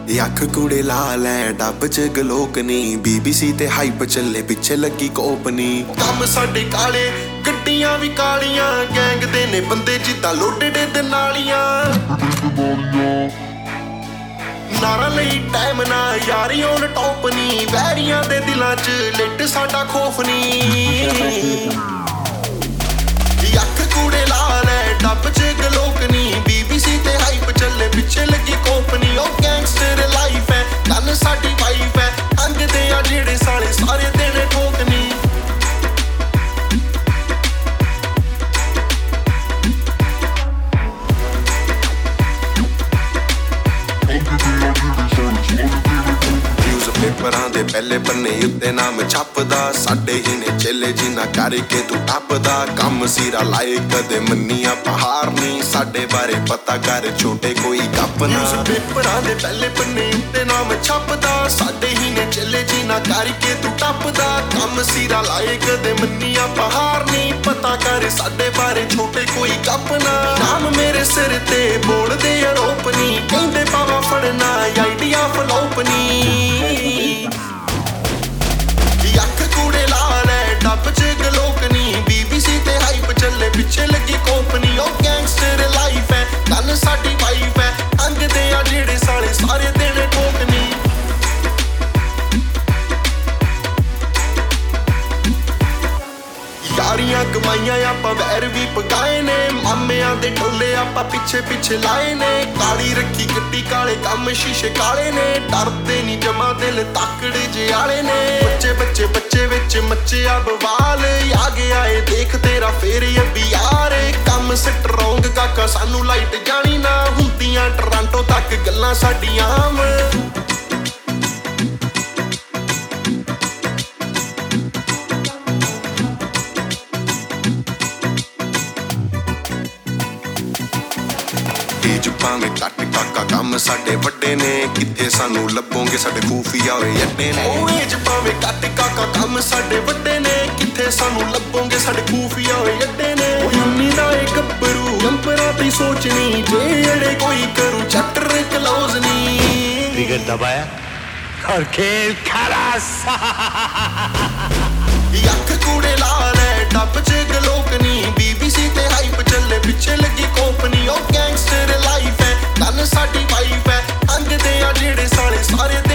ਅੱਖ ਕੂੜੇ ਲਾਲ ਐ ਡੱਬ ਚ ਗਲੋਕ ਨੀ BBC ਤੇ ਹਾਈਪ ਚੱਲੇ ਪਿੱਛੇ ਲੱਗੀ ਕੋਪਨੀ ਕੰਮ ਸਾਡੇ ਕਾਲੇ ਗੱਡੀਆਂ ਵੀ ਕਾਲੀਆਂ ਗੈਂਗ ਦੇ ਨੇ ਬੰਦੇ ਜਿੱਦਾਂ ਲੋਡੇਡੇ ਦੇ ਨਾਲੀਆਂ ਨਾਰਾ ਲਈ ਟਾਈਮ ਨਾ ਯਾਰੀ ਔਨ ਟੌਪ ਨੀ ਵੈਰੀਆਂ ਦੇ ਦਿਲਾਂ ਚ ਲਿਟ ਸਾਡਾ ਖੋਫ ਨੀ ਅੱਖ ਕੂੜੇ ਲਾਲ ਐ ਡੱਬ ਚ ਗਲੋਕ ਨੀ BBC ਤੇ ਹਾਈਪ ਚੱਲੇ ਪਿੱਛੇ ਲੱਗੀ ਕੋਪਨੀ ਉਹ ਗੈਂਗਸਟਰ ਲਾਈਫ ਐ ਕੰਨ ਸਾਡੀ ਵਾਈਫ ਐ ਅੰਗਦੇ ਆ ਜਿਹੜੇ ਸਾਲੇ ਸਾਰੇ ਦਿਨ ਠੋਕਨੀ ਪੇਪਰਾਂ ਦੇ ਪਹਿਲੇ ਪੰਨੇ ਉੱਤੇ ਨਾਮ ਛਾਪਦਾ ਸਾਡੇ ਹੀ ਨੇ ਚੇਲੇ ਜਿਨ੍ਹਾਂ ਕਰਕੇ ਤੂੰ ਟੱਪਦਾ ਕੰਮ ਸਿਰਾ ਲਾਏ ਕਦੇ ਮੰਨੀਆਂ ਪਹਾੜ ਨਹੀਂ ਸਾਡੇ ਬਾਰੇ ਪਤਾ ਕਰ ਛੋਟੇ ਕੋਈ ਗੱਪ ਨਾ ਪੇਪਰਾਂ ਦੇ ਪਹਿਲੇ ਪੰਨੇ ਉੱਤੇ ਨਾਮ ਛਾਪਦਾ ਸਾਡੇ ਹੀ ਨੇ ਚੇਲੇ ਜਿਨ੍ਹਾਂ ਕਰਕੇ ਤੂੰ ਟੱਪਦਾ ਕੰਮ ਸਿਰਾ ਲਾਏ ਕਦੇ ਮੰਨੀਆਂ ਪਹਾੜ ਨਹੀਂ ਪਤਾ ਕਰ ਸਾਡੇ ਬਾਰੇ ਛੋਟੇ ਕੋਈ ਗੱਪ ਨਾ ਨਾਮ ਮੇਰੇ ਸਿਰ ਤੇ ਬੋਲਦੇ ਆਰੋਪ ਨਹੀਂ ਕਹਿੰਦੇ ਪਾਵਾ ਫੜਨਾ ਆਈਡੀਆ ਫਲੋਪ ਨਹੀਂ ਅੱਖ ਕੂੜੇ ਲਾਲ ਐ ਡੱਬ ਚ ਗਲੋਕ ਨੀ BBC ਤੇ ਹਾਈਪ ਚੱਲੇ ਪਿੱਛੇ ਲੱਗੀ ਕੋਪਨੀ ਉਹ ਗੈਂਗਸਟਰ ਲਾਈਫ ਐ ਕੰਨ ਸਾਡੀ ਵਾਈਫ ਐ ਅੰਗਦੇ ਆ ਜਿਹੜੇ ਸਾਲੇ ਸਾਰੇ ਦਿਨ ਠੋਕਨੀ ਯਾਰੀਆਂ ਕਮਾਈਆਂ ਆਪਾਂ ਵੈਰ ਵੀ ਪਗਾਏ ਨੇ ਮਾਮਿਆਂ ਦੇ ਢੋਲੇ ਆਪਾਂ ਪਿੱਛੇ ਪਿੱਛੇ ਲਾਏ ਨੇ ਕਾਲੀ ਰੱਖੀ ਗੱਡੀ ਕਾਲੇ ਕੰਮ ਸ਼ੀਸ਼ੇ ਕਾਲੇ ਨੇ ਡਰਦੇ ਨਹੀਂ ਜਮਾ ਦਿਲ ਤਾਕੜੇ ਜਿਹੇ ਆਲੇ ਨੇ ਬੱਚੇ ਵਿੱਚ ਮੱਚਿਆ ਬਵਾਲ ਆ ਗਿਆ ਏ ਦੇਖ ਤੇਰਾ ਫੇਰ ਅੱਬੀ ਯਾਰੇ ਕੰਮ ਸਟਰੋਂਗ ਕਾਕਾ ਸਾਨੂੰ ਲਾਈਟ ਜਾਣੀ ਨਾ ਹੁੰਦੀਆਂ ਟੋਰਾਂਟੋ ਤੱਕ ਗੱਲਾਂ ਸਾਡੀਆਂ ਆਮ ਭਾਵੇਂ ਘੱਟ ਕਾਕਾ ਕੰਮ ਸਾਡੇ ਵੱਡੇ ਨੇ ਕਿੱਥੇ ਸਾਨੂੰ ਲੱਭੋਗੇ ਸਾਡੇ ਖੂਫੀਆ ਹੋਏ ਅੱਡੇ ਨੇ ਉਹ ਏਜ ਭਾਵੇਂ ਘੱਟ ਕਾਕਾ ਕੰਮ ਸਾਡੇ ਵੱਡੇ ਨੇ ਕਿੱਥੇ ਸਾਨੂੰ ਲੱਭੋਗੇ ਸਾਡੇ ਖੂਫੀਆ ਹੋਏ ਅੱਡੇ ਨੇ ਯੂਨੀ ਦਾ ਇੱਕ ਗੱਭਰੂ ਅੰਪਰਾਂ ਦੀ ਸੋਚਣੀ ਜੇ ਅੜੇ ਕੋਈ ਕਰੂ ਚੈਪਟਰ ਕਲੋਜ਼ ਨਹੀਂ ट्रिगर दबाया और खेल खलास ਅੱਖ ਕੂੜੇ ਲਾਲ ਐ ਡੱਬ ਚ ਗਲੋਕ ਨੀ BBC ਤੇ ਹਾਈਪ ਚੱਲੇ ਪਿੱਛੇ ਲੱਗੀ ਕੋਪਨੀ ਉਹ ਗੈਂਗਸਟਰ ਲਾਈਫ ਐ ਕੰਨ ਸਾਡੀ ਵਾਈਫ ਐ ਅੰਗਦੇ ਆ ਜਿਹੜੇ ਸਾਲੇ ਸਾਰੇ